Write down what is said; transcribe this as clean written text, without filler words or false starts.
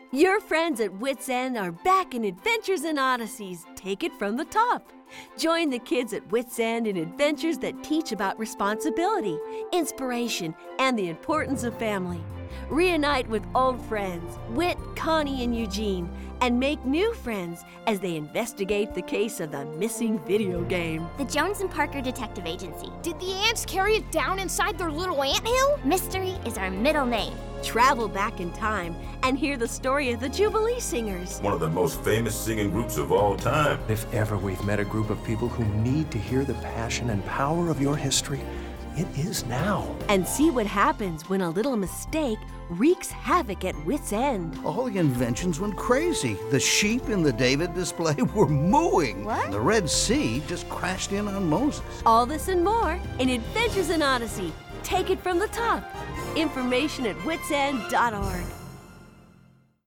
Your friends at Wits End are back in Adventures in Odysseys. Take it from the top. Join the kids at Wits End in adventures that teach about responsibility, inspiration, and the importance of family. Reunite with old friends, Whit, Connie, and Eugene, and make new friends as they investigate the case of the missing video game. The Jones and Parker Detective Agency. Did the ants carry it down inside their little anthill? Mystery is our middle name. Travel back in time and hear the story of the Jubilee Singers. One of the most famous singing groups of all time. If ever we've met a group of people who need to hear the passion and power of your history, it is now. And see what happens when a little mistake wreaks havoc at Wits End. All the inventions went crazy. The sheep in the David display were mooing. What? The Red Sea just crashed in on Moses. All this and more in Adventures in Odyssey. Take it from the top. Information at witsend.org.